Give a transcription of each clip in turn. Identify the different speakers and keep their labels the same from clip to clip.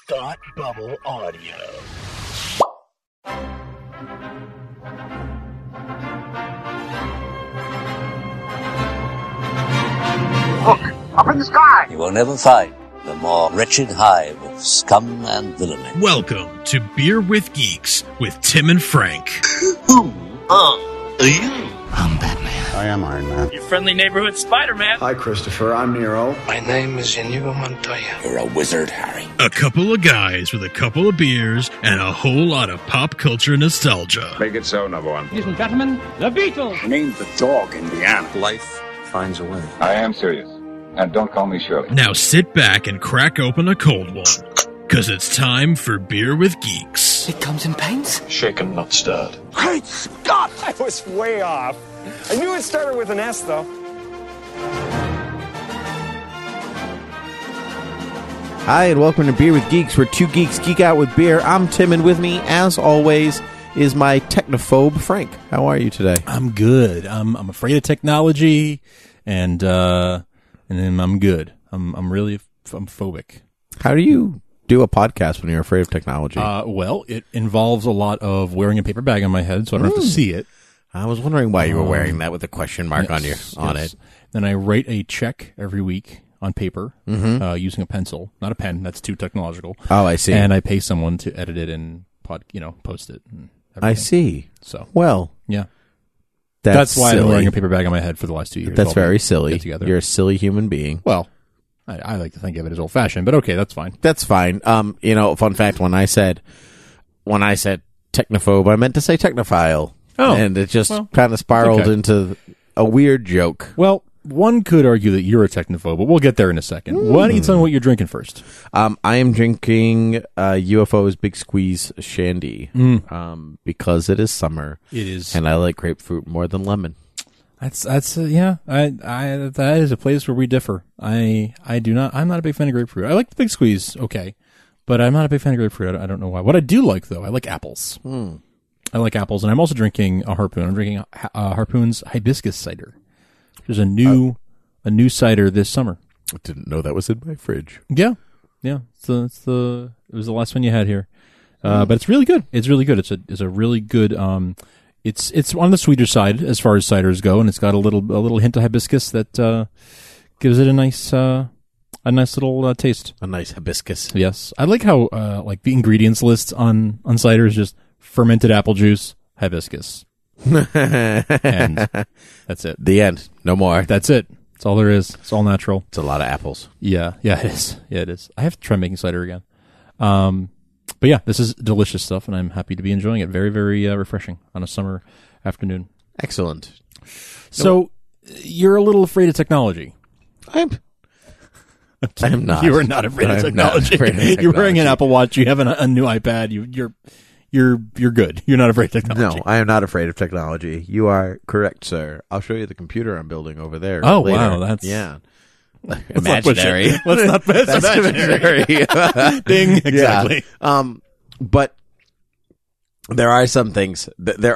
Speaker 1: Thought Bubble Audio.
Speaker 2: Look, up in the sky!
Speaker 3: You will never find the more wretched hive of scum and villainy.
Speaker 4: Welcome to Beer with Geeks with Tim and Frank.
Speaker 1: Who are you?
Speaker 5: I'm Batman.
Speaker 6: I am Iron Man.
Speaker 7: Your friendly neighborhood Spider-Man.
Speaker 6: Hi, Christopher. I'm Nero.
Speaker 5: My name is Inigo Montoya.
Speaker 3: You're a wizard, Harry.
Speaker 4: A couple of guys with a couple of beers and a whole lot of pop culture nostalgia.
Speaker 6: Make it so, number one.
Speaker 7: Ladies and gentlemen, the Beatles.
Speaker 6: Name the dog, Indiana.
Speaker 3: Life finds a way.
Speaker 8: I am serious. And don't call me Shirley.
Speaker 4: Now sit back and crack open a cold one, because it's time for Beer with Geeks.
Speaker 5: It comes in paints?
Speaker 1: Shaken, not stirred.
Speaker 6: Great Scott!
Speaker 9: I was way off. I knew it started with an S, though.
Speaker 10: Hi, and welcome to Beer with Geeks, where two geeks geek out with beer. I'm Tim, and with me, as always, is my technophobe, Frank. How are you today?
Speaker 11: I'm good. I'm afraid of technology, and then I'm good. I'm phobic.
Speaker 10: How do you do a podcast when you're afraid of technology?
Speaker 11: Well, it involves a lot of wearing a paper bag on my head, so I don't have to see it.
Speaker 10: I was wondering why you were wearing that with a question mark on it.
Speaker 11: Then I write a check every week on paper using a pencil, not a pen. That's too technological.
Speaker 10: Oh, I see.
Speaker 11: And I pay someone to edit it and post it. And
Speaker 10: I see.
Speaker 11: So
Speaker 10: well,
Speaker 11: yeah,
Speaker 10: that's
Speaker 11: why
Speaker 10: silly.
Speaker 11: I've been wearing a paper bag on my head for the last 2 years.
Speaker 10: That's very silly.
Speaker 11: Together.
Speaker 10: You're a silly human being.
Speaker 11: Well, I like to think of it as old fashioned, but okay, that's fine.
Speaker 10: That's fine. Fun fact: when I said technophobe, I meant to say technophile.
Speaker 11: Oh,
Speaker 10: and it just kind of spiraled into a weird joke.
Speaker 11: Well, one could argue that you're a technophobe, but we'll get there in a second. Why don't you tell me what you're drinking first?
Speaker 10: I am drinking UFO's Big Squeeze Shandy because it is summer.
Speaker 11: It is,
Speaker 10: and I like grapefruit more than lemon.
Speaker 11: That is a place where we differ. I'm not a big fan of grapefruit. I like the Big Squeeze, okay, but I'm not a big fan of grapefruit. I don't know why. What I do like, though, I like apples. I like apples, and I'm also drinking a Harpoon. I'm drinking Harpoon's hibiscus cider. There's a new cider this summer.
Speaker 10: I didn't know that was in my fridge.
Speaker 11: Yeah. It was the last one you had here, but it's really good. It's really good. It's a really good. It's on the sweeter side as far as ciders go, and it's got a little hint of hibiscus that gives it a nice little taste.
Speaker 10: A nice hibiscus.
Speaker 11: Yes, I like how like the ingredients list on cider is just fermented apple juice, hibiscus, and that's it.
Speaker 10: The end. No more.
Speaker 11: That's it. That's all there is. It's all natural.
Speaker 10: It's a lot of apples.
Speaker 11: Yeah, it is. Yeah, it is. I have to try making cider again. But yeah, this is delicious stuff, and I'm happy to be enjoying it. Very, very refreshing on a summer afternoon.
Speaker 10: Excellent.
Speaker 11: So, you're a little afraid of technology.
Speaker 10: I'm not.
Speaker 11: You are not afraid of technology. You're wearing an Apple Watch. You have a new iPad. You're good. You're not afraid of technology.
Speaker 10: No, I am not afraid of technology. You are correct, sir. I'll show you the computer I'm building over there.
Speaker 11: Oh,
Speaker 10: later.
Speaker 11: Wow. That's...
Speaker 10: Yeah. Imaginary.
Speaker 11: Let's not that's imaginary. Ding. Exactly.
Speaker 10: Yeah. But there are some things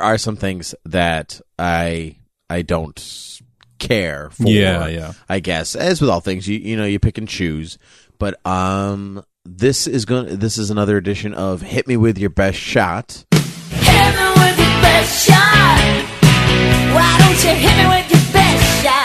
Speaker 10: that I don't care for.
Speaker 11: Yeah.
Speaker 10: I guess, as with all things, you pick and choose. But this is another edition of Hit Me With Your Best Shot.
Speaker 12: Hit me with your best shot. Why don't you hit me with your best shot?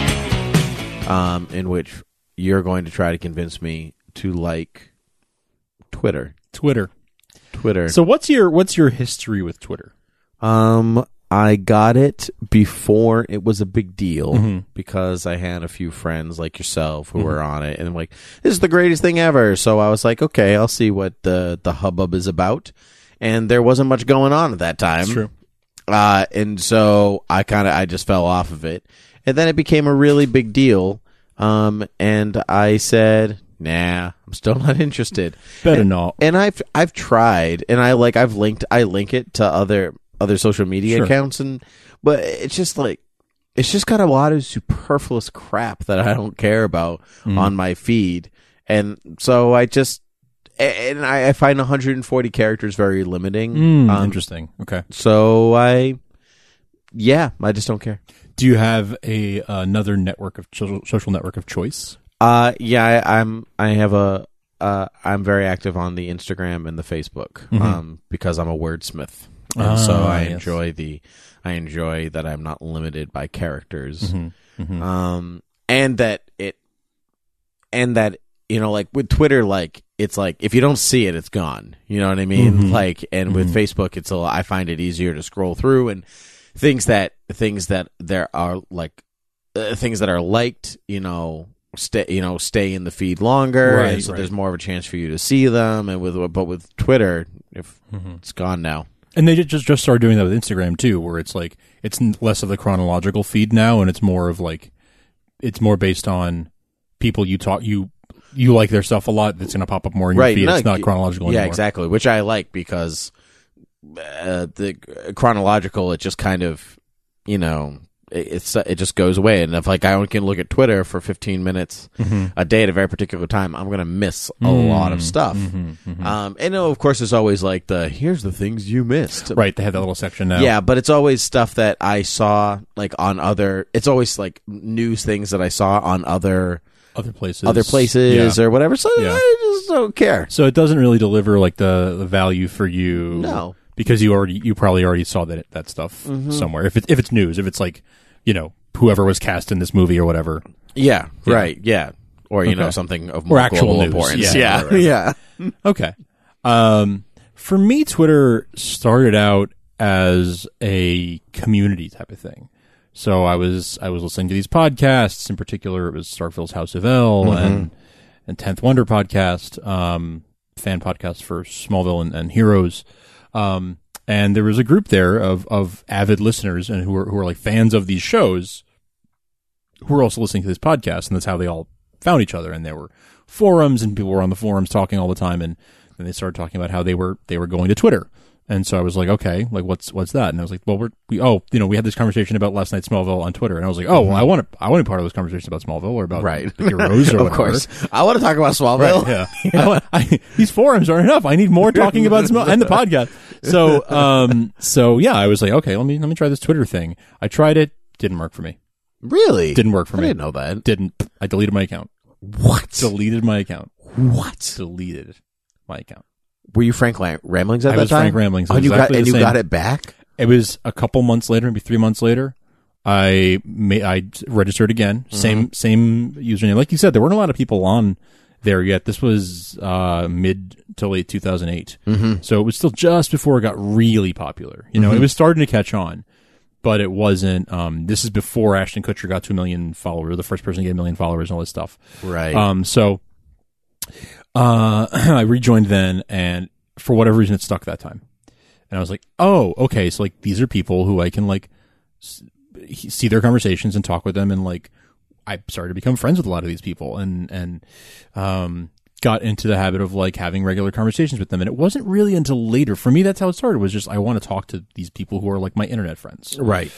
Speaker 10: In which you're going to try to convince me to like Twitter.
Speaker 11: So what's your history with Twitter?
Speaker 10: I got it before it was a big deal because I had a few friends like yourself who were on it, and I'm like, this is the greatest thing ever. So I was like, okay, I'll see what the hubbub is about. And there wasn't much going on at that time.
Speaker 11: That's true.
Speaker 10: And so I just fell off of it. And then it became a really big deal. And I said, nah, I'm still not interested.
Speaker 11: Better not.
Speaker 10: And I've tried, and I link it to other social media accounts, but it's just got a lot of superfluous crap that I don't care about on my feed. And so I find 140 characters very limiting.
Speaker 11: Interesting. Okay.
Speaker 10: So I just don't care.
Speaker 11: Do you have another network of social network of choice?
Speaker 10: I have a I'm very active on the Instagram and the Facebook because I'm a wordsmith, and so I enjoy that I'm not limited by characters, and that like with Twitter, like it's like if you don't see it, it's gone. You know what I mean? Like, and with Facebook, I find it easier to scroll through and things that there are like things that are liked, stay in the feed longer, and so there's more of a chance for you to see them. And with Twitter, if it's gone now.
Speaker 11: And they just started doing that with Instagram too, where it's like it's less of the chronological feed now, and it's more of like it's more based on people you like their stuff a lot. That's going to pop up more in your feed. It's not chronological anymore.
Speaker 10: Yeah, exactly. Which I like because the chronological, it just kind of, it just goes away. And if like I only can look at Twitter for 15 minutes a day at a very particular time, I'm going to miss a lot of stuff. And of course, there's always like here's the things you missed.
Speaker 11: Right. They have that little section now.
Speaker 10: Yeah, but it's always stuff that I saw like on it's always like news things that I saw on other places or whatever. So I just don't care.
Speaker 11: So it doesn't really deliver like the value for you.
Speaker 10: No.
Speaker 11: Because you probably already saw that stuff somewhere. If it's news, if it's like, whoever was cast in this movie or whatever.
Speaker 10: Yeah. Right. Yeah. Or, something of more
Speaker 11: actual news.
Speaker 10: Importance.
Speaker 11: Yeah.
Speaker 10: Right. Yeah.
Speaker 11: Okay. For me, Twitter started out as a community type of thing. So I was listening to these podcasts. In particular, it was Starfield's House of L and 10th Wonder podcast, fan podcast for Smallville and Heroes. And there was a group there of avid listeners and who were like fans of these shows who were also listening to this podcast, and that's how they all found each other. And there were forums, and people were on the forums talking all the time, and then they started talking about how they were going to Twitter. And so I was like, okay, like what's that? And I was like, well, we had this conversation about last night's Smallville on Twitter, and I was like, oh, well, I want to be part of those conversations about Smallville or about the Heroes or
Speaker 10: of
Speaker 11: whatever.
Speaker 10: Course, I want to talk about Smallville.
Speaker 11: Right, yeah, these forums aren't enough. I need more talking about Smallville and the podcast. So yeah, I was like, okay, let me try this Twitter thing. I tried it, didn't work for me.
Speaker 10: Really?
Speaker 11: Didn't work for me.
Speaker 10: I didn't know that.
Speaker 11: Didn't. I deleted my account.
Speaker 10: What?
Speaker 11: Deleted my account.
Speaker 10: What?
Speaker 11: Deleted my account.
Speaker 10: Were you Frank Ramblings at that time?
Speaker 11: I was Frank Ramblings.
Speaker 10: Oh, you got it back?
Speaker 11: It was a couple months later, maybe 3 months later. I registered again. Same username. Like you said, there weren't a lot of people on there yet. This was mid to late 2008. So it was still just before it got really popular. It was starting to catch on, but it wasn't. This is before Ashton Kutcher got to 1 million followers, the first person to get 1 million followers and all this stuff.
Speaker 10: Right.
Speaker 11: So I rejoined then, and for whatever reason, it stuck that time. And I was like, oh, okay. So like, these are people who I can like see their conversations and talk with them. And like, I started to become friends with a lot of these people and got into the habit of like having regular conversations with them. And it wasn't really until later, for me, that's how it started, was just, I want to talk to these people who are like my internet friends.
Speaker 10: Right.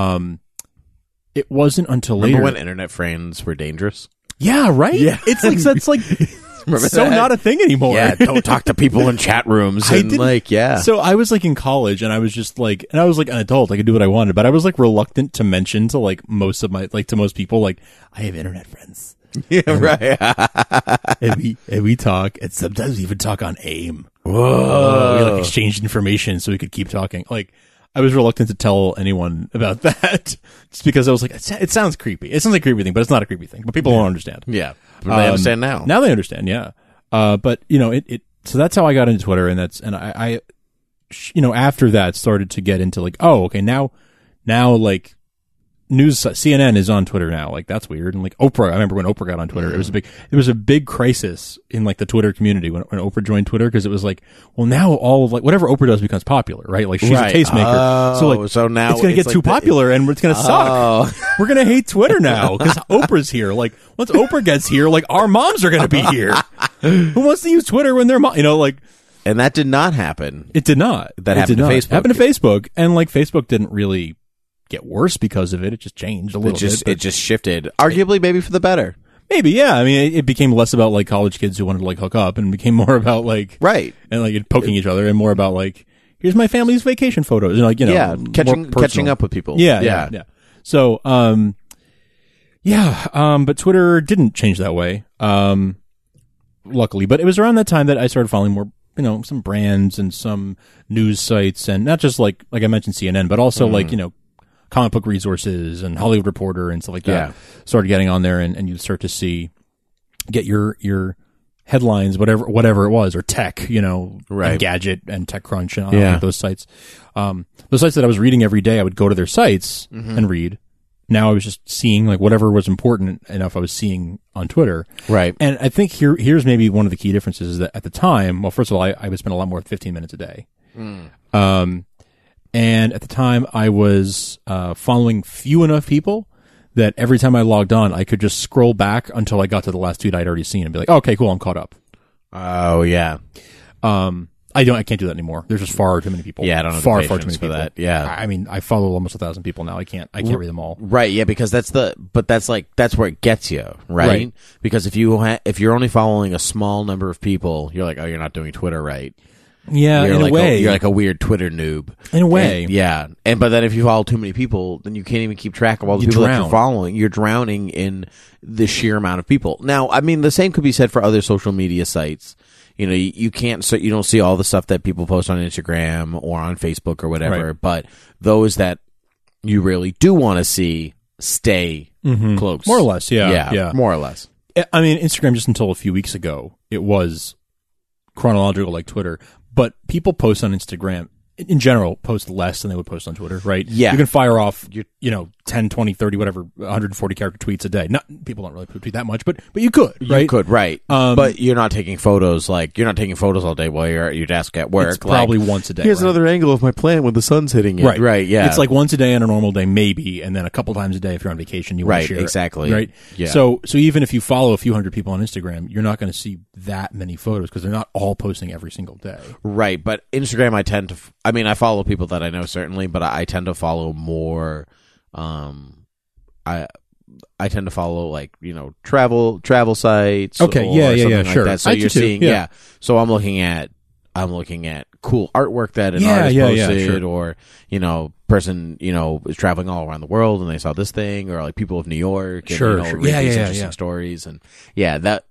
Speaker 11: It wasn't until
Speaker 10: Remember
Speaker 11: later.
Speaker 10: when internet friends were dangerous?
Speaker 11: Yeah, right?
Speaker 10: Yeah.
Speaker 11: It's like, that's like, so
Speaker 10: that?
Speaker 11: not a thing anymore.
Speaker 10: Yeah, don't talk to people in chat rooms. And like, yeah.
Speaker 11: So I was like in college, and I was just like, and I was like an adult, I could do what I wanted, but I was like reluctant to mention to like most people, like, I have internet friends.
Speaker 10: Yeah, right.
Speaker 11: and we talk, and sometimes we even talk on AIM. Whoa. We like exchanged information so we could keep talking. Like, I was reluctant to tell anyone about that just because I was like, it sounds creepy. It sounds like a creepy thing, but it's not a creepy thing. But people don't understand.
Speaker 10: Yeah. But they understand now.
Speaker 11: Now they understand, yeah. But, so that's how I got into Twitter, and I after that started to get into like, oh, okay, now like, news, CNN is on Twitter now. Like, that's weird. And like Oprah, I remember when Oprah got on Twitter, it was a big crisis in like the Twitter community when Oprah joined Twitter, because it was like, well, now all of like whatever Oprah does becomes popular, right? Like, she's a tastemaker. So now it's going to get too popular and it's going to suck. We're going to hate Twitter now because Oprah's here. Like, once Oprah gets here, like, our moms are going to be here. Who wants to use Twitter when they're like,
Speaker 10: and that did not happen.
Speaker 11: It did not.
Speaker 10: That happened to Facebook.
Speaker 11: Happened to Facebook. And like, Facebook didn't really get worse because of it. It just changed a little bit.
Speaker 10: It just shifted, arguably maybe for the better.
Speaker 11: Maybe, yeah. I mean, it became less about like college kids who wanted to like hook up, and became more about like
Speaker 10: right
Speaker 11: and like poking each other, and more about like, here's my family's vacation photos, and like,
Speaker 10: catching up with people.
Speaker 11: Yeah. So, but Twitter didn't change that way. luckily. But it was around that time that I started following more, some brands and some news sites, and not just like I mentioned CNN, but also like, comic book resources and Hollywood Reporter and stuff like that. Started getting on there, and you start to get your headlines, whatever it was, or tech, and Gadget and TechCrunch and all those sites. Those sites that I was reading every day, I would go to their sites and read. Now I was just seeing like whatever was important enough I was seeing on Twitter.
Speaker 10: Right.
Speaker 11: And I think here's maybe one of the key differences is that at the time, well, first of all, I would spend a lot more than 15 minutes a day. And at the time I was following few enough people that every time I logged on, I could just scroll back until I got to the last tweet I'd already seen and be like, okay, cool, I'm caught up.
Speaker 10: Oh, yeah.
Speaker 11: I can't do that anymore. There's just far too many people.
Speaker 10: Yeah, I don't have
Speaker 11: far
Speaker 10: the
Speaker 11: too
Speaker 10: patience
Speaker 11: many
Speaker 10: for
Speaker 11: people.
Speaker 10: that. Yeah.
Speaker 11: I mean, I follow almost 1,000 people now. I can't read them all.
Speaker 10: Right, yeah, because that's where it gets you, right? Because if you're only following a small number of people, you're like, oh, you're not doing Twitter right.
Speaker 11: Yeah,
Speaker 10: in
Speaker 11: a way.
Speaker 10: You're like a weird Twitter noob.
Speaker 11: In a way.
Speaker 10: But then if you follow too many people, then you can't even keep track of all the people that you're following. You're drowning in the sheer amount of people. Now, I mean, the same could be said for other social media sites. You can't, so you don't see all the stuff that people post on Instagram or on Facebook or whatever, but those that you really do want to see stay close.
Speaker 11: More or less, yeah.
Speaker 10: More or less.
Speaker 11: I mean, Instagram just until a few weeks ago, it was chronological like Twitter, but people post on Instagram, in general, post less than they would post on Twitter, right?
Speaker 10: Yeah.
Speaker 11: You can fire off, 10, 20, 30, whatever, 140 character tweets a day. People don't really tweet that much, but you could, right?
Speaker 10: You could, right. But you're not taking photos, all day while you're at your desk at work.
Speaker 11: It's probably once a day.
Speaker 10: Here's another angle of my plant when the sun's hitting it.
Speaker 11: Right,
Speaker 10: yeah.
Speaker 11: It's like once a day on a normal day, maybe, and then a couple times a day if you're on vacation, you want to share
Speaker 10: exactly.
Speaker 11: it. Right,
Speaker 10: yeah.
Speaker 11: So even if you follow a few hundred people on Instagram, you're not going to see that many photos because they're not all posting every single day.
Speaker 10: Right, but Instagram, I follow people that I know certainly, but I tend to follow more. I tend to follow travel sites.
Speaker 11: Okay,
Speaker 10: or
Speaker 11: sure.
Speaker 10: Like that. So you're seeing, So I'm looking at cool artwork that an artist posted, or person is traveling all around the world and they saw this thing, or like people of New York. And, read these interesting stories, and that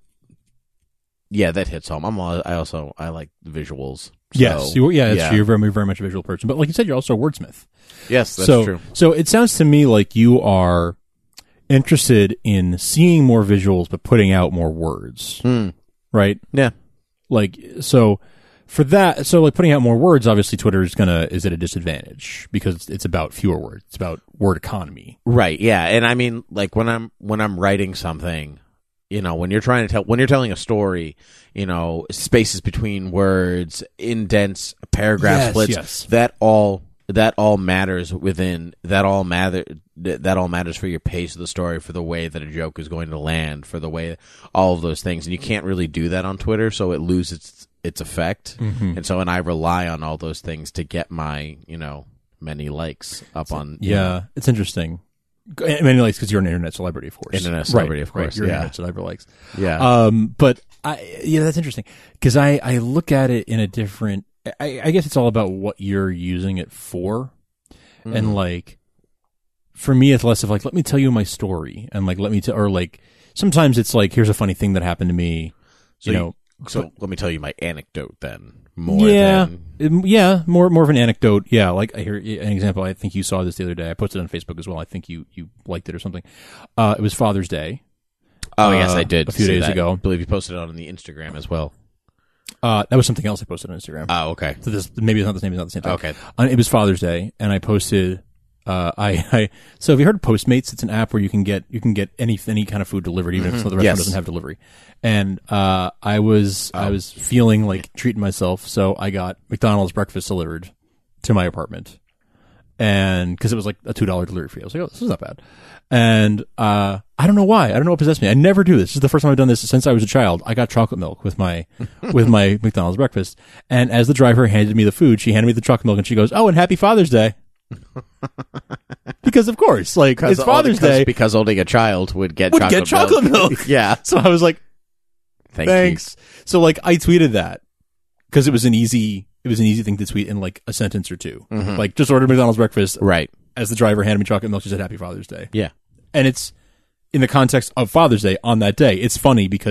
Speaker 10: hits home. I like visuals.
Speaker 11: Yes, you're very, very much a visual person. But like you said, you're also a wordsmith.
Speaker 10: Yes, that's true.
Speaker 11: So it sounds to me like you are interested in seeing more visuals, but putting out more words. Right?
Speaker 10: Yeah.
Speaker 11: So for that, putting out more words, obviously Twitter is at a disadvantage because it's about fewer words. It's about word economy.
Speaker 10: Right. Yeah. And I mean, like when I'm writing something, when you're telling a story, spaces between words, indents, paragraph splits, that all matters that all matters for your pace of the story, for the way that a joke is going to land, for the way, all of those things. And you can't really do that on Twitter, so it loses its effect. And I rely on all those things to get my, many likes up on.
Speaker 11: Yeah. It's interesting. Many likes because you're an internet celebrity, of course.
Speaker 10: Internet celebrity, of course.
Speaker 11: You're internet celebrity likes.
Speaker 10: Yeah.
Speaker 11: But that's interesting because I look at it in a different. I guess it's all about what you're using it for, and for me, it's less of let me tell you my story, and let me sometimes it's here's a funny thing that happened to me.
Speaker 10: So let me tell you my anecdote then.
Speaker 11: More of an anecdote. Yeah, I hear an example. I think you saw this the other day. I posted it on Facebook as well. I think you liked it or something. It was Father's Day.
Speaker 10: Oh, yes, I did.
Speaker 11: A few days ago.
Speaker 10: I believe you posted it on the Instagram as well.
Speaker 11: That was something else I posted on Instagram.
Speaker 10: Oh, okay.
Speaker 11: So this maybe it's not the same. It's not the same thing.
Speaker 10: Okay.
Speaker 11: It was Father's Day, and I posted. So have you heard of Postmates? It's an app where you can get any kind of food delivered, even if the restaurant doesn't have delivery. And I was feeling treating myself, so I got McDonald's breakfast delivered to my apartment, and because it was a $2 delivery fee, I was like, oh, this is not bad. And I don't know why. I don't know what possessed me. I never do this. This is the first time I've done this since I was a child. I got chocolate milk with my McDonald's breakfast, and as the driver handed me the food, she handed me the chocolate milk, and she goes, "Oh, and happy Father's Day." Because of course, it's Father's Day.
Speaker 10: Because only a child would get
Speaker 11: chocolate milk.
Speaker 10: Yeah.
Speaker 11: So I was like,
Speaker 10: thanks.
Speaker 11: So I tweeted that because it was an easy thing to tweet in a sentence or two. Just ordered McDonald's breakfast.
Speaker 10: Right.
Speaker 11: As the driver handed me chocolate milk, she said, "Happy Father's Day."
Speaker 10: Yeah.
Speaker 11: And it's in the context of Father's Day on that day. It's funny because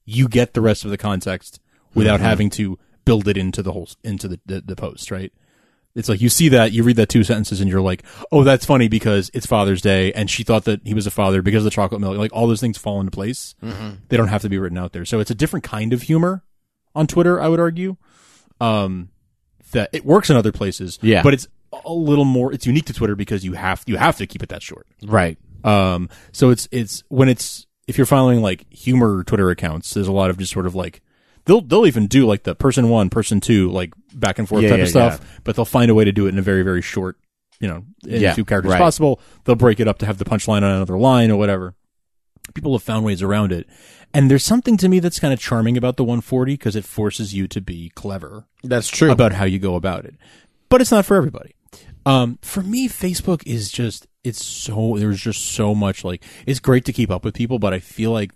Speaker 11: you get the rest of the context without having to build it into the post, right? It's like you see that, you read that 2 sentences, and you're like, oh, that's funny because it's Father's Day, and she thought that he was a father because of the chocolate milk. Like, all those things fall into place. They don't have to be written out there. So it's a different kind of humor on Twitter, I would argue. That it works in other places, but it's a little more. It's unique to Twitter because you have to keep it that short,
Speaker 10: right?
Speaker 11: So it's when if you're following like humor Twitter accounts, there's a lot of just sort of like. They'll even do like the person 1, person 2, like back and forth type of stuff, but they'll find a way to do it in a very, very short, in 2 characters possible. They'll break it up to have the punchline on another line or whatever. People have found ways around it. And there's something to me that's kind of charming about the 140 because it forces you to be clever.
Speaker 10: That's true.
Speaker 11: About how you go about it. But it's not for everybody. For me, Facebook is just, there's just so much like, it's great to keep up with people, but I feel like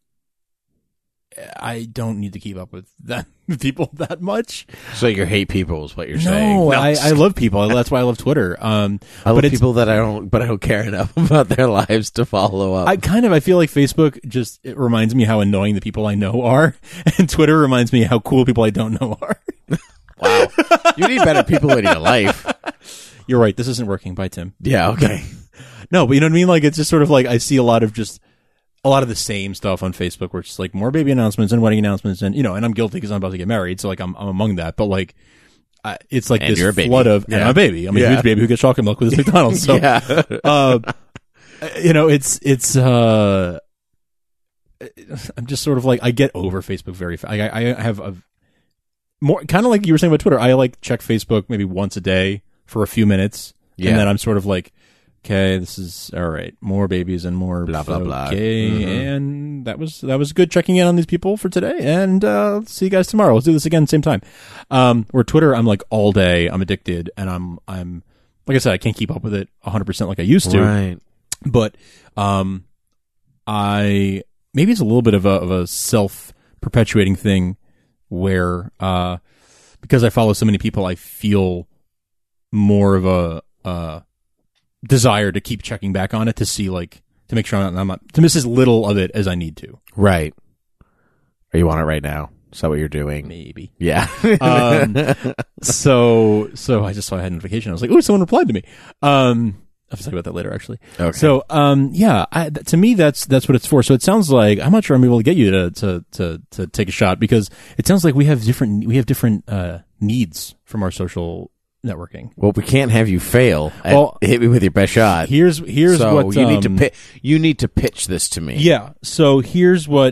Speaker 11: I don't need to keep up with people that much.
Speaker 10: So you hate people is what you're saying?
Speaker 11: No, I love people. That's why I love Twitter. I
Speaker 10: love people that I don't care enough about their lives to follow up.
Speaker 11: I feel like Facebook it reminds me how annoying the people I know are, and Twitter reminds me how cool people I don't know are.
Speaker 10: Wow. You need better people in your life.
Speaker 11: You're right. This isn't working. Bye, Tim.
Speaker 10: Yeah, okay.
Speaker 11: No, but you know what I mean? Like, it's just sort of like I see a lot of the same stuff on Facebook where it's just like more baby announcements and wedding announcements and, and I'm guilty because I'm about to get married. So like I'm among that, but like, it's like
Speaker 10: and
Speaker 11: this flood of, and I'm a baby. I'm a huge baby who gets chocolate milk with his McDonald's. So, I'm just sort of like, I get over Facebook very fast. I have a more kind of like you were saying about Twitter. I like check Facebook maybe once a day for a few minutes. And then I'm sort of like, okay, this is all right. More babies and more
Speaker 10: blah blah blah.
Speaker 11: Okay, and that was good checking in on these people for today. And see you guys tomorrow. Let's do this again same time. Where Twitter, I'm like all day. I'm addicted, and I'm like I said, I can't keep up with it 100% like I used to.
Speaker 10: Right.
Speaker 11: But maybe it's a little bit of a self-perpetuating thing where because I follow so many people, I feel more of a desire to keep checking back on it to see like to make sure I'm not to miss as little of it as I need to.
Speaker 10: Right. Are you on it right now? Is that what you're doing?
Speaker 11: Maybe.
Speaker 10: Yeah.
Speaker 11: So I just saw I had a notification. I was like, "Oh, someone replied to me." I'll talk about that later, actually.
Speaker 10: Okay.
Speaker 11: So, to me, that's what it's for. So it sounds like I'm not sure I'm able to get you to take a shot because it sounds like we have different needs from our social networking.
Speaker 10: Well, we can't have you fail. Hit me with your best shot.
Speaker 11: Here's
Speaker 10: so
Speaker 11: what
Speaker 10: you need to pitch this to me.
Speaker 11: Yeah. So here's my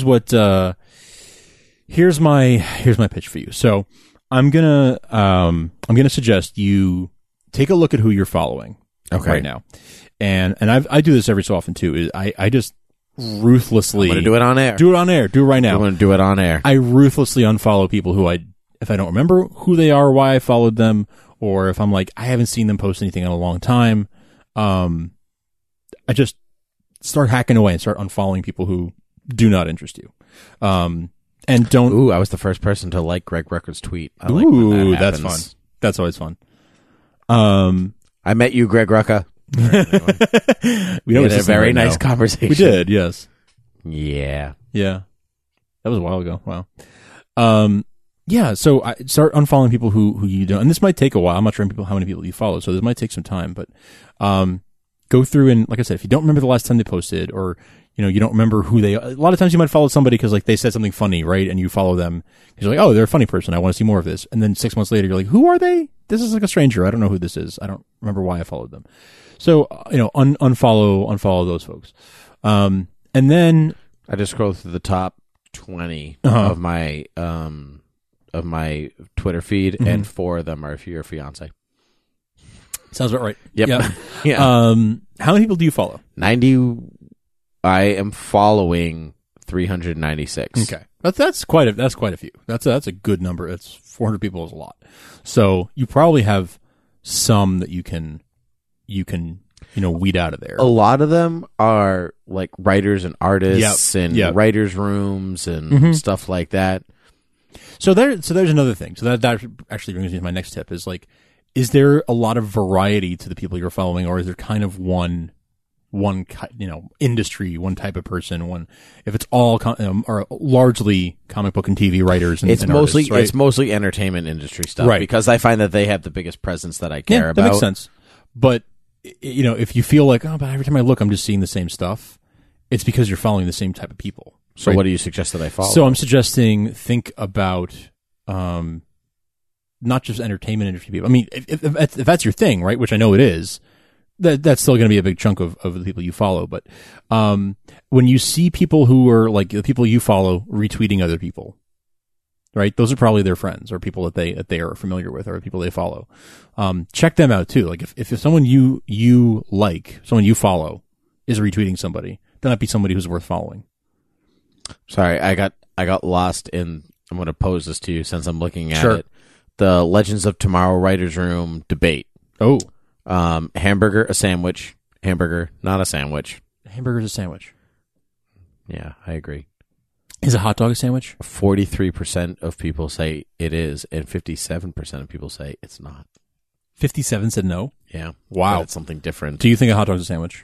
Speaker 11: pitch for you. So I'm gonna suggest you take a look at who you're following right now, and I do this every so often too. I just ruthlessly.
Speaker 10: I'm gonna do it on air.
Speaker 11: Do it on air. Do it right now.
Speaker 10: I'm gonna do it on air.
Speaker 11: I ruthlessly unfollow people who if I don't remember who they are, why I followed them, or if I'm like, I haven't seen them post anything in a long time, I just start hacking away and start unfollowing people who do not interest you. And don't...
Speaker 10: Ooh, I was the first person to like Greg Rucka's tweet. I like
Speaker 11: ooh,
Speaker 10: when that
Speaker 11: that's
Speaker 10: happens.
Speaker 11: fun. That's always fun.
Speaker 10: I met you, Greg Rucka. We had a very nice conversation.
Speaker 11: We did, yes.
Speaker 10: Yeah.
Speaker 11: Yeah. That was a while ago. Wow. Yeah, so I start unfollowing people who you don't, and this might take a while. I'm not sure how many people you follow, so this might take some time, but go through and, like I said, if you don't remember the last time they posted, or you don't remember who they are, a lot of times you might follow somebody because like they said something funny, right? And you follow them because you're like, oh, they're a funny person. I want to see more of this. And then 6 months later, you're like, who are they? This is like a stranger. I don't know who this is. I don't remember why I followed them. So unfollow those folks. And then
Speaker 10: I just scroll through the top 20 of my Twitter feed, and 4 of them are your fiance.
Speaker 11: Sounds about right.
Speaker 10: Yep.
Speaker 11: Yeah.
Speaker 10: Yeah.
Speaker 11: How many people do you follow?
Speaker 10: 90. I am following 396.
Speaker 11: Okay, that's quite a few. That's a good number. That's 400 people is a lot. So you probably have some that you can weed out of there.
Speaker 10: A lot of them are like writers and artists and writers' rooms and stuff like that.
Speaker 11: So there's another thing. So that actually brings me to my next tip is like, is there a lot of variety to the people you're following, or is there kind of one industry, one type of person, if it's all or largely comic book and TV writers and
Speaker 10: it's
Speaker 11: and
Speaker 10: mostly
Speaker 11: artists, right?
Speaker 10: it's mostly entertainment industry stuff,
Speaker 11: Right.
Speaker 10: Because I find that they have the biggest presence that I care about.
Speaker 11: That makes sense. But if you feel like, but every time I look I'm just seeing the same stuff, it's because you're following the same type of people.
Speaker 10: So
Speaker 11: right?
Speaker 10: what do you suggest that I follow?
Speaker 11: So I'm suggesting think about not just entertainment industry people. I mean, if that's your thing, right, which I know it is, that's still going to be a big chunk of the people you follow. But when you see people who are like the people you follow retweeting other people, right, those are probably their friends or people that they are familiar with or people they follow. Check them out too. Like if someone you like, someone you follow is retweeting somebody, that might be somebody who's worth following.
Speaker 10: Sorry, I got lost in. I'm going to pose this to you since I'm looking at
Speaker 11: Sure.
Speaker 10: it. The Legends of Tomorrow Writers' Room debate.
Speaker 11: Oh,
Speaker 10: hamburger, a sandwich. Hamburger, not a sandwich.
Speaker 11: Hamburger's a sandwich.
Speaker 10: Yeah, I agree.
Speaker 11: Is a hot dog a sandwich?
Speaker 10: 43% of people say it is, and 57% of people say it's not.
Speaker 11: 57 said no.
Speaker 10: Yeah.
Speaker 11: Wow.
Speaker 10: But it's something different.
Speaker 11: Do you think a hot dog is a sandwich?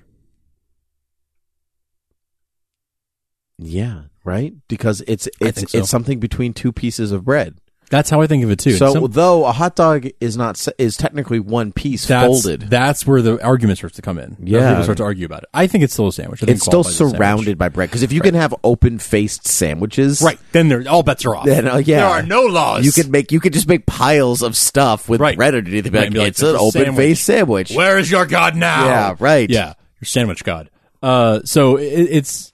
Speaker 10: Yeah, right? Because it's
Speaker 11: think so.
Speaker 10: it's something between two pieces of bread.
Speaker 11: That's how I think of it too.
Speaker 10: So though a hot dog is technically one piece folded.
Speaker 11: That's where the argument starts to come in.
Speaker 10: Yeah.
Speaker 11: That's where people start to argue about it. I think it's still a sandwich. I think
Speaker 10: It's still
Speaker 11: qualifies as a sandwich.
Speaker 10: surrounded by bread. Because if you can have open-faced sandwiches,
Speaker 11: Right. Then all bets are off.
Speaker 10: Then yeah,
Speaker 11: There are no laws.
Speaker 10: You could just make piles of stuff with
Speaker 11: Right.
Speaker 10: bread underneath.
Speaker 11: Right, and be like,
Speaker 10: It's an
Speaker 11: "This is a
Speaker 10: open-faced sandwich.
Speaker 11: Where is your God now?
Speaker 10: Yeah, right.
Speaker 11: Yeah, your sandwich God. So it's...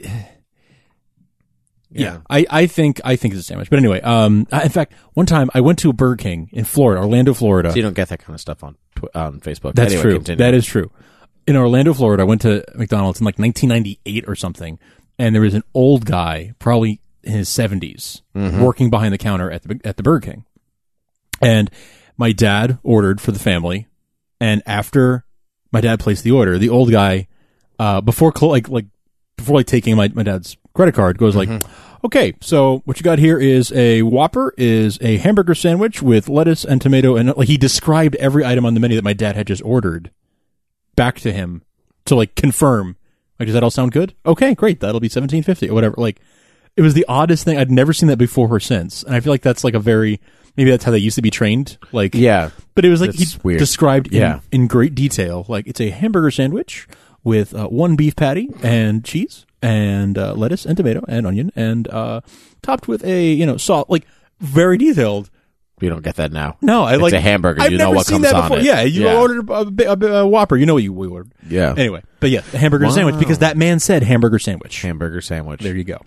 Speaker 11: Yeah, I think it's a sandwich. But anyway, in fact, one time I went to a Burger King in Florida, Orlando, Florida.
Speaker 10: So you don't get that kind of stuff on Facebook.
Speaker 11: That's
Speaker 10: Anyway,
Speaker 11: true.
Speaker 10: continue.
Speaker 11: That is true. In Orlando, Florida, I went to McDonald's in like 1998 or something, and there was an old guy, probably in his 70s, working behind the counter at the Burger King. And my dad ordered for the family, and after my dad placed the order, the old guy, before taking my dad's credit card, goes like, okay, so what you got here is a Whopper, is a hamburger sandwich with lettuce and tomato, and like he described every item on the menu that my dad had just ordered back to him to like confirm. Like, does that all sound good? Okay, great, that'll be $17.50 or whatever. Like, it was the oddest thing. I'd never seen that before or since, and I feel like that's like maybe that's how they used to be trained. Like,
Speaker 10: yeah,
Speaker 11: but it was like he
Speaker 10: weird.
Speaker 11: described in great detail. Like, it's a hamburger sandwich with one beef patty and cheese and lettuce and tomato and onion and topped with a salt. Like, very detailed.
Speaker 10: You don't get that now.
Speaker 11: No,
Speaker 10: it's a hamburger.
Speaker 11: I've
Speaker 10: you know
Speaker 11: never
Speaker 10: what
Speaker 11: seen
Speaker 10: comes
Speaker 11: that
Speaker 10: on
Speaker 11: before.
Speaker 10: it.
Speaker 11: Yeah, you ordered a Whopper. You know what we ordered.
Speaker 10: Yeah.
Speaker 11: Anyway, but yeah, a hamburger sandwich because that man said hamburger sandwich.
Speaker 10: Hamburger sandwich.
Speaker 11: There you go.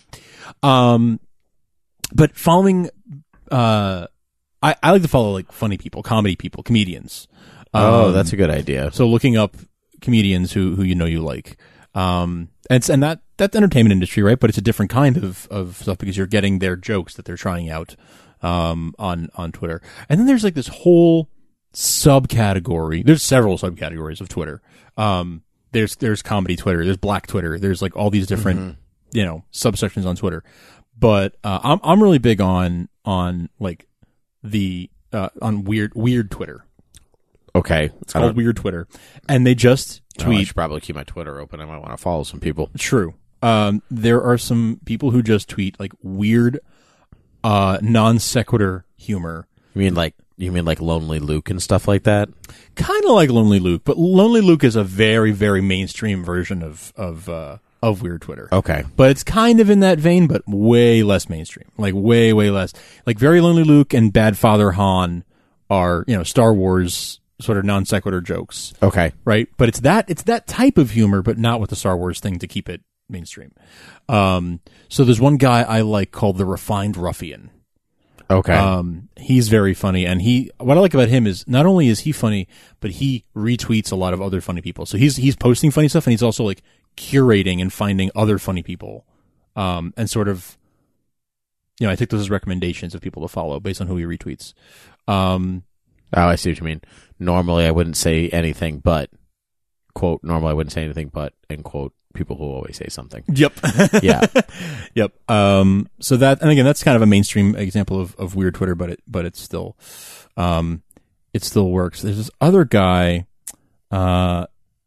Speaker 11: But following, I like to follow like funny people, comedy people, comedians.
Speaker 10: That's a good idea.
Speaker 11: So looking up comedians who you like. And that's entertainment industry, right? But it's a different kind of stuff because you're getting their jokes that they're trying out on Twitter. And then there's like this whole subcategory. There's several subcategories of Twitter. There's comedy Twitter, there's black Twitter, there's like all these different subsections on Twitter. But I'm really big on like the on weird Twitter.
Speaker 10: Okay,
Speaker 11: it's called Weird Twitter, and they just tweet.
Speaker 10: I should probably keep my Twitter open. I might want to follow some people.
Speaker 11: True. There are some people who just tweet like weird, non sequitur humor.
Speaker 10: You mean like Lonely Luke and stuff like that?
Speaker 11: Kind of like Lonely Luke, but Lonely Luke is a very, very mainstream version of Weird Twitter.
Speaker 10: Okay,
Speaker 11: but it's kind of in that vein, but way less mainstream. Like way, way less. Like Very Lonely Luke and Bad Father Han are Star Wars sort of non sequitur jokes.
Speaker 10: Okay.
Speaker 11: Right? But it's that type of humor, but not with the Star Wars thing to keep it mainstream. So there's one guy I like called the Refined Ruffian.
Speaker 10: Okay.
Speaker 11: He's very funny, and what I like about him is not only is he funny, but he retweets a lot of other funny people. So he's posting funny stuff, and he's also like curating and finding other funny people. And sort of I take those as recommendations of people to follow based on who he retweets.
Speaker 10: I see what you mean. Normally, I wouldn't say anything but, quote, normally I wouldn't say anything but, end quote, people who always say something.
Speaker 11: Yep.
Speaker 10: Yeah.
Speaker 11: Yep. So that, and again, that's kind of a mainstream example of weird Twitter, but it still works. There's this other guy,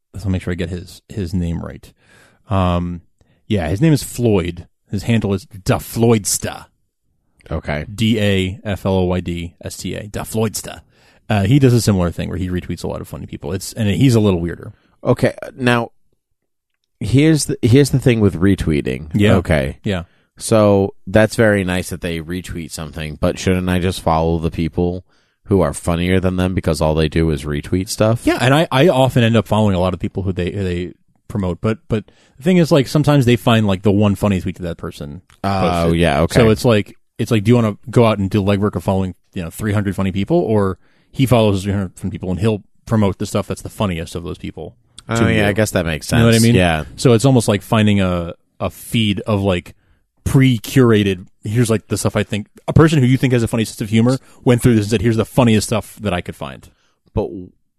Speaker 11: let's make sure I get his name right. Yeah, his name is Floyd. His handle is Da Floydsta.
Speaker 10: Okay.
Speaker 11: DAFLOYDSTA. Da Floydsta. He does a similar thing where he retweets a lot of funny people. And he's a little weirder.
Speaker 10: Okay. Now, here's the thing with retweeting.
Speaker 11: Yeah.
Speaker 10: Okay.
Speaker 11: Yeah.
Speaker 10: So that's very nice that they retweet something, but shouldn't I just follow the people who are funnier than them because all they do is retweet stuff?
Speaker 11: Yeah, and I often end up following a lot of people who they promote, but the thing is, like, sometimes they find like the one funny tweet to that person.
Speaker 10: Oh, yeah, okay.
Speaker 11: So it's like, do you want to go out and do legwork of following 300 funny people, or he follows 300 funny people and he'll promote the stuff that's the funniest of those people?
Speaker 10: Oh yeah, I guess that makes sense.
Speaker 11: You know what I mean?
Speaker 10: Yeah.
Speaker 11: So it's almost like finding a feed of like pre-curated. Here's like the stuff I think a person who you think has a funny sense of humor went through this and said, here's the funniest stuff that I could find.
Speaker 10: But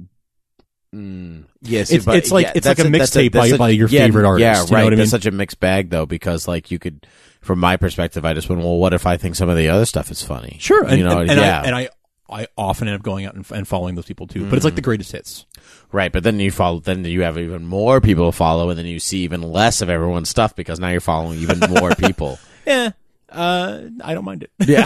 Speaker 10: yes,
Speaker 11: it's like a mixtape by your favorite artist.
Speaker 10: Yeah,
Speaker 11: you know
Speaker 10: right.
Speaker 11: what I mean?
Speaker 10: That's such a mixed bag though, because like you could, from my perspective, I just went, well, what if I think some of the other stuff is funny?
Speaker 11: Sure, and,
Speaker 10: you know,
Speaker 11: I often end up going out and following those people too. But it's like the greatest hits.
Speaker 10: Right, but then you have even more people to follow, and then you see even less of everyone's stuff because now you're following even more people.
Speaker 11: Yeah, I don't mind it.
Speaker 10: Yeah,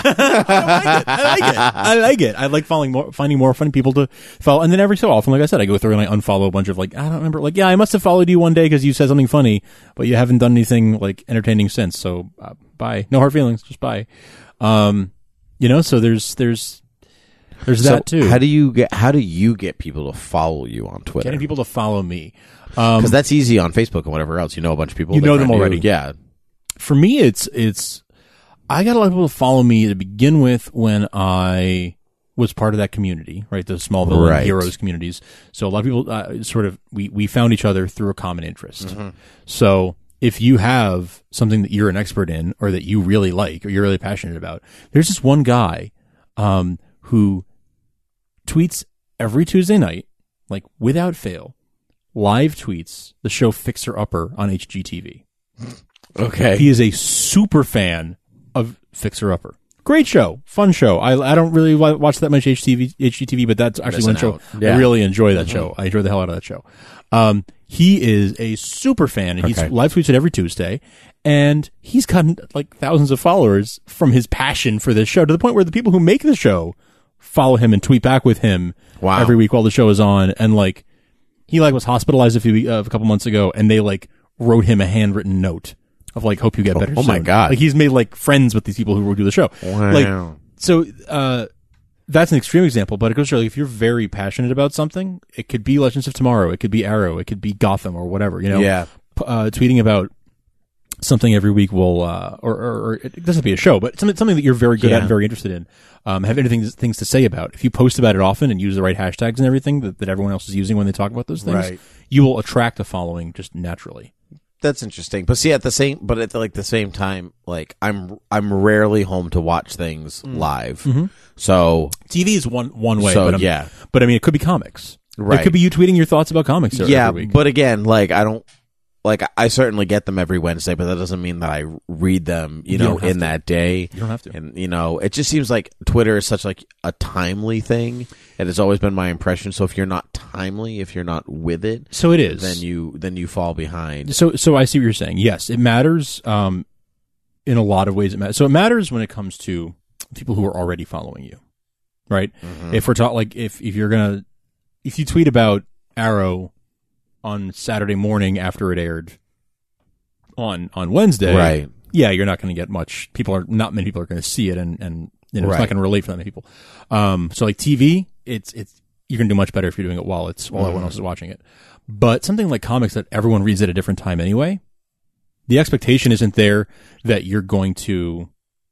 Speaker 11: I like it. I like finding more funny people to follow, and then every so often, like I said, I go through and I unfollow a bunch of like I don't remember. Like, yeah, I must have followed you one day because you said something funny, but you haven't done anything like entertaining since. So bye. No hard feelings. Just bye. So there's that too.
Speaker 10: How do you get people to follow you on Twitter?
Speaker 11: Getting people to follow me,
Speaker 10: because that's easy on Facebook and whatever else. You know a bunch of people.
Speaker 11: You know them already.
Speaker 10: Yeah.
Speaker 11: For me, it's I got a lot of people to follow me to begin with when I was part of that community, right? The small villain heroes communities. So a lot of people we found each other through a common interest. Mm-hmm. So if you have something that you're an expert in or that you really like or you're really passionate about, there's this one guy who tweets every Tuesday night, like without fail, live tweets the show Fixer Upper on HGTV.
Speaker 10: Okay.
Speaker 11: He is a super fan of Fixer Upper. Great show. Fun show. I don't really watch that much HGTV, but that's actually one show. Yeah. I really enjoy that show. I enjoy the hell out of that show. He is a super fan, and he's live tweets it every Tuesday, and he's gotten like thousands of followers from his passion for this show to the point where the people who make the show follow him and tweet back with him every week while the show is on. And like, he like was hospitalized a couple months ago, and they like wrote him a handwritten note of like, hope you get better soon.
Speaker 10: Oh my God.
Speaker 11: Like, he's made like friends with these people who do the show.
Speaker 10: Wow.
Speaker 11: Like, so, that's an extreme example, but it goes to show, like, if you're very passionate about something, it could be Legends of Tomorrow, it could be Arrow, it could be Gotham or whatever, you know?
Speaker 10: Yeah.
Speaker 11: Tweeting about something every week will, or it doesn't have to be a show, but something that you're very good at and very interested in, have things to say about. If you post about it often and use the right hashtags and everything that everyone else is using when they talk about those things, you will attract a following just naturally.
Speaker 10: That's interesting. But see, at the same time, like I'm rarely home to watch things live. Mm-hmm. So
Speaker 11: TV is one way.
Speaker 10: So,
Speaker 11: but but I mean, it could be comics.
Speaker 10: Right.
Speaker 11: It could be you tweeting your thoughts about comics every week.
Speaker 10: But again, like I certainly get them every Wednesday, but that doesn't mean that I read them, in that day.
Speaker 11: You don't have to.
Speaker 10: And it just seems like Twitter is such like a timely thing, and it's always been my impression. So if you're not timely, if you're not with it,
Speaker 11: so it is.
Speaker 10: Then you fall behind.
Speaker 11: So I see what you're saying. Yes, it matters. In a lot of ways, it matters. So it matters when it comes to people who are already following you, right? Mm-hmm. If we're talking like if you tweet about Arrow on Saturday morning after it aired on Wednesday,
Speaker 10: right?
Speaker 11: Yeah, you're not going to get much. Not many people are going to see it, and it's not going to relate for that many people. So like TV, it's you're going to do much better if you're doing it while everyone else is watching it. But something like comics that everyone reads at a different time anyway, the expectation isn't there that you're going to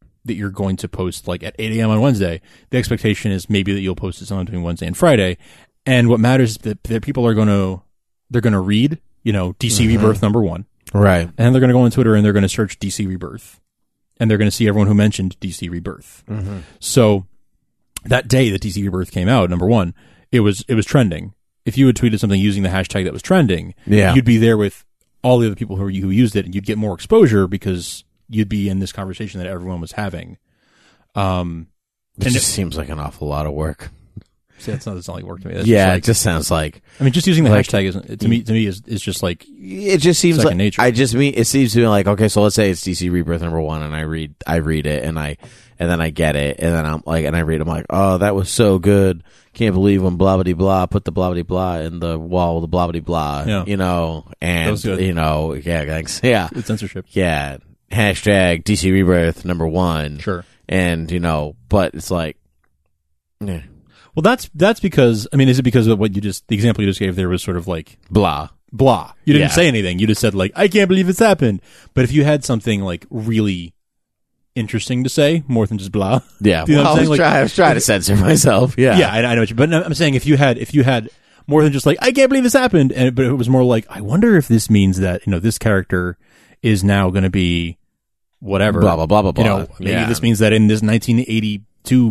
Speaker 11: post like at 8 a.m. on Wednesday. The expectation is maybe that you'll post it sometime between Wednesday and Friday. And what matters is that people are going to read, DC Rebirth #1.
Speaker 10: Right.
Speaker 11: And they're going to go on Twitter and they're going to search DC Rebirth. And they're going to see everyone who mentioned DC Rebirth. Mm-hmm. So that day that DC Rebirth came out, #1, it was trending. If you had tweeted something using the hashtag that was trending, you'd be there with all the other people who used it, and you'd get more exposure because you'd be in this conversation that everyone was having.
Speaker 10: It just seems like an awful lot of work.
Speaker 11: See, that's not like work to me. That's
Speaker 10: Yeah,
Speaker 11: just
Speaker 10: it just sounds like.
Speaker 11: I mean, just using the
Speaker 10: like,
Speaker 11: hashtag isn't to me is just like
Speaker 10: it just seems
Speaker 11: second
Speaker 10: like
Speaker 11: nature.
Speaker 10: it seems to me like, okay, so let's say it's DC Rebirth #1, and I read it, and then I get it, and then I'm like, and I read, I'm like, oh, that was so good. Can't believe when blah blah blah put the blah blah blah in the wall, the blah blah blah.
Speaker 11: Yeah.
Speaker 10: You know, and you know, yeah, thanks, yeah,
Speaker 11: it's censorship.
Speaker 10: Yeah, hashtag DC Rebirth #1.
Speaker 11: Sure,
Speaker 10: and you know, but it's like, yeah.
Speaker 11: Well, that's because, I mean, is it because of what the example you just gave there was sort of like
Speaker 10: blah.
Speaker 11: You didn't say anything. You just said like, I can't believe it's happened. But if you had something like really interesting to say, more than just blah.
Speaker 10: Yeah.
Speaker 11: You know
Speaker 10: well, I was trying to censor myself. Yeah.
Speaker 11: Yeah, I know what you, but I'm saying if you had more than just like, I can't believe this happened, but it was more like, I wonder if this means that, you know, this character is now going to be whatever.
Speaker 10: Blah, blah, blah, blah, blah.
Speaker 11: You know, maybe this means that in this 1982,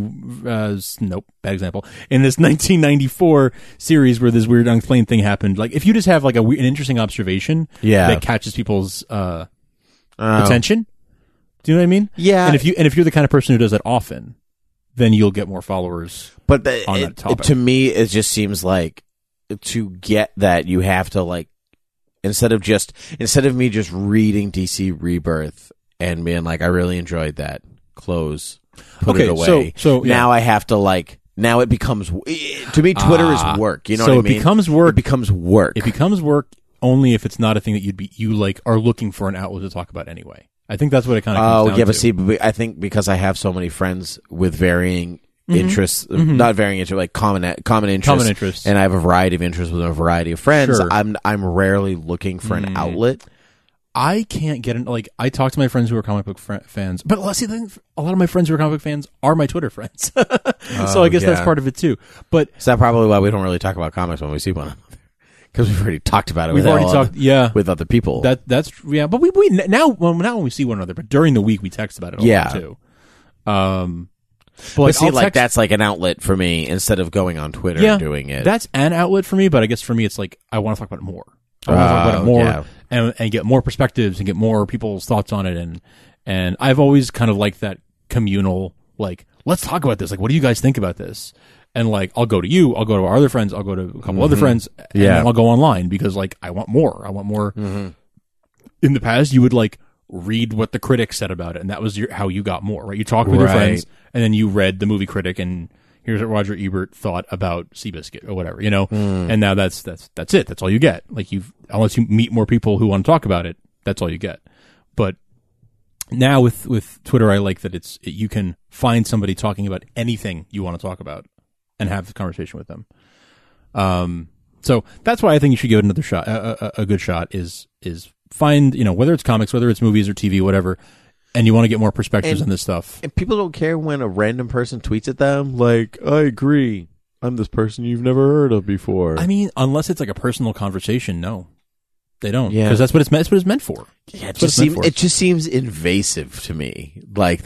Speaker 11: nope, bad example. In this 1994 series where this weird unexplained thing happened, like if you just have like an interesting observation that catches people's attention, do you know what I mean?
Speaker 10: Yeah.
Speaker 11: And if you're the kind of person who does that often, then you'll get more followers.
Speaker 10: But
Speaker 11: on that topic.
Speaker 10: To me, it just seems like to get that you have to like instead of me just reading DC Rebirth and being like, I really enjoyed that. Close. Put it away.
Speaker 11: So
Speaker 10: now I have to like. Now it becomes to me. Twitter is work. You know what I mean?
Speaker 11: So it becomes work.
Speaker 10: It becomes work.
Speaker 11: It becomes work only if it's not a thing that you like are looking for an outlet to talk about anyway. I think that's what it kind of comes down to.
Speaker 10: But see, I think because I have so many friends with varying interests, not varying interests, like common interests, and I have a variety of interests with a variety of friends.
Speaker 11: Sure.
Speaker 10: I'm rarely looking for an outlet.
Speaker 11: I can't get like I talk to my friends who are comic book fans, but let's see, a lot of my friends who are comic book fans are my Twitter friends, so I guess that's part of it too. But
Speaker 10: is that probably why we don't really talk about comics when we see one another? Because we've already talked about it. With other people.
Speaker 11: That's but we now when we see one another, but during the week we text about it all the time too.
Speaker 10: But see, like that's like an outlet for me instead of going on Twitter and doing it.
Speaker 11: That's an outlet for me, but I guess for me it's like I want to talk about it more. I want to talk about it more and get more perspectives and get more people's thoughts on it. And I've always kind of liked that communal, like, let's talk about this. Like, what do you guys think about this? And like, I'll go to you, I'll go to our other friends, I'll go to a couple other friends, and then I'll go online because like, I want more. In the past, you would like read what the critics said about it, and that was how you got more, right? You talked with your friends, and then you read the movie critic, and here's what Roger Ebert thought about Seabiscuit or whatever, you know? And now that's it. That's all you get. Like unless you meet more people who want to talk about it, that's all you get. But now with Twitter, I like that you can find somebody talking about anything you want to talk about and have the conversation with them. So that's why I think you should give it another shot. A good shot is find, you know, whether it's comics, whether it's movies or TV, whatever, and you want to get more perspectives on this stuff.
Speaker 10: And people don't care when a random person tweets at them, like, I agree. I'm this person you've never heard of before.
Speaker 11: I mean, unless it's like a personal conversation, no. They don't. Yeah. Because that's what it's meant for.
Speaker 10: Yeah, it just seems invasive to me. Like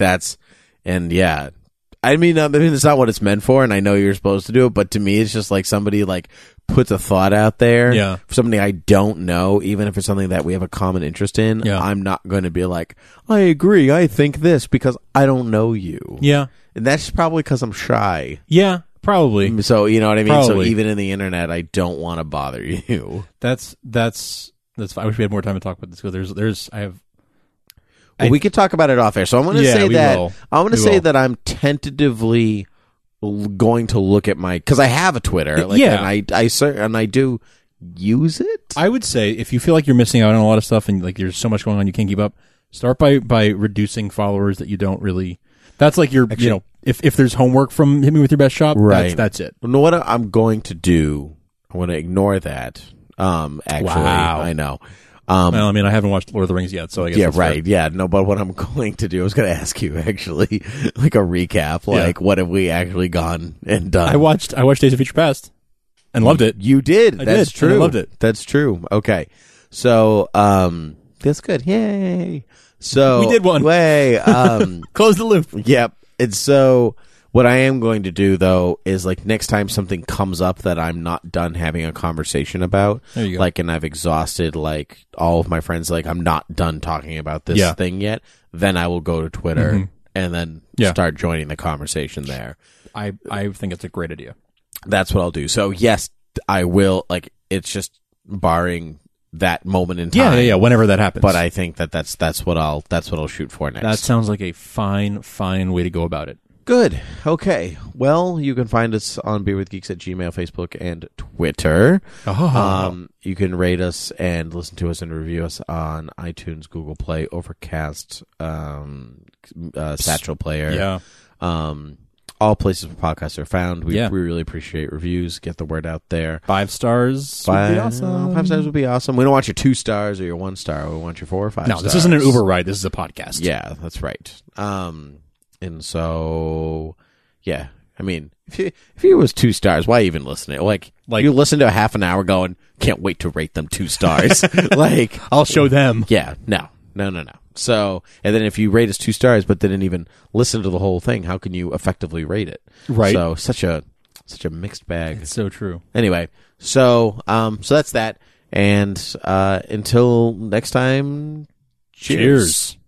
Speaker 10: I mean, it's not what it's meant for, and I know you're supposed to do it, but to me, it's just like somebody like puts a thought out there.
Speaker 11: Yeah.
Speaker 10: For something I don't know, even if it's something that we have a common interest in. Yeah. I'm not going to be like, I agree, I think this, because I don't know you.
Speaker 11: Yeah.
Speaker 10: And that's probably because I'm shy.
Speaker 11: Yeah, probably.
Speaker 10: So, you know what I mean?
Speaker 11: Probably.
Speaker 10: So even in the internet, I don't want to bother you.
Speaker 11: That's fine. I wish we had more time to talk about this, because
Speaker 10: we could talk about it off air. So I'm going to say that I'm tentatively going to look at because I have a Twitter. And I do use it. I
Speaker 11: would say if you feel like you're missing out on a lot of stuff and like there's so much going on you can't keep up, start by reducing followers that you don't really. That's like your, you know, if there's homework from Hit Me With Your Best Shop, right. That's it.
Speaker 10: You know what I'm going to do? I'm going to ignore that. Actually, wow. I know.
Speaker 11: Well, I mean, I haven't watched Lord of the Rings yet, so I guess
Speaker 10: right. Fair. Yeah, no, but what I'm going to do, I was going to ask you actually, like a recap, like what have we actually gone and done?
Speaker 11: I watched Days of Future Past and loved it.
Speaker 10: You did. That's true.
Speaker 11: I loved it.
Speaker 10: That's true. Okay, so that's good. Yay! So
Speaker 11: we did one.
Speaker 10: Way
Speaker 11: close the loop.
Speaker 10: Yep. And so what I am going to do, though, is like next time something comes up that I'm not done having a conversation about,
Speaker 11: there you go.
Speaker 10: Like, and I've exhausted like all of my friends, like I'm not done talking about this thing yet, then I will go to Twitter and then start joining the conversation there.
Speaker 11: I think it's a great idea.
Speaker 10: That's what I'll do. So yes, I will. Like, it's just barring that moment in time.
Speaker 11: Yeah. Whenever that happens.
Speaker 10: But I think that's what I'll shoot for next.
Speaker 11: That sounds like a fine way to go about it.
Speaker 10: Good. Okay. Well, you can find us on beerwithgeeks at Gmail, Facebook, and Twitter. You can rate us and listen to us and review us on iTunes, Google Play, Overcast, Satchel Player.
Speaker 11: Yeah.
Speaker 10: All places where podcasts are found. We really appreciate reviews. Get the word out there.
Speaker 11: 5 stars would be awesome.
Speaker 10: 5 stars would be awesome. We don't want your 2 stars or your 1 star. We want your 4 or 5 stars.
Speaker 11: No, this isn't an Uber ride. This is a podcast.
Speaker 10: Yeah, that's right. And so, yeah. I mean, if it was 2 stars, why even listen to it? Like you listen to a half an hour going, can't wait to rate them 2 stars. Like,
Speaker 11: I'll show them.
Speaker 10: Yeah, no. So, and then if you rate us 2 stars, but didn't even listen to the whole thing, how can you effectively rate it?
Speaker 11: Right.
Speaker 10: So, such a mixed bag.
Speaker 11: It's so true.
Speaker 10: Anyway, so that's that. And until next time, cheers.